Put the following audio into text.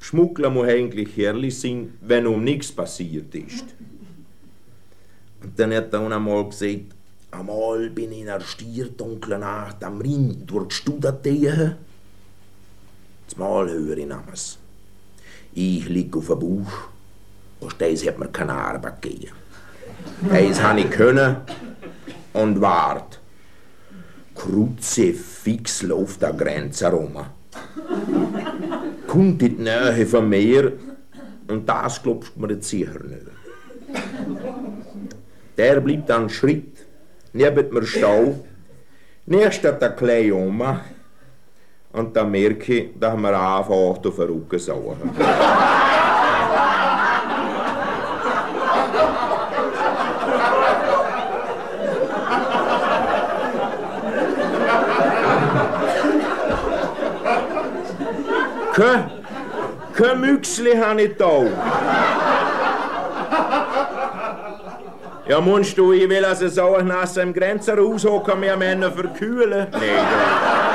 Schmuggler muss eigentlich herrlich sein, wenn um nichts passiert ist. Und dann hat er einmal gesagt, einmal bin ich in einer stierdunklen Nacht am Rhein durch die Stadt gegangen. Zumal höre ich namens. Ich liege auf dem Bauch und das hat mir keine Arbeit gegeben. Das habe ich können und wart. Kruzifix läuft an der Grenze herum. Kommt in die Nähe von mir und das glaubst du mir jetzt sicher nicht. Der bleibt einen Schritt neben mir stehen, nächst hat er klein um und dann merke ich, dass wir anfangen auf den Rücken saugen. Kein Müchsli habe ich da. Ja, meinst du, ich will also so nass im Grenzer raushocken, wir Männer verkühlen? Nein.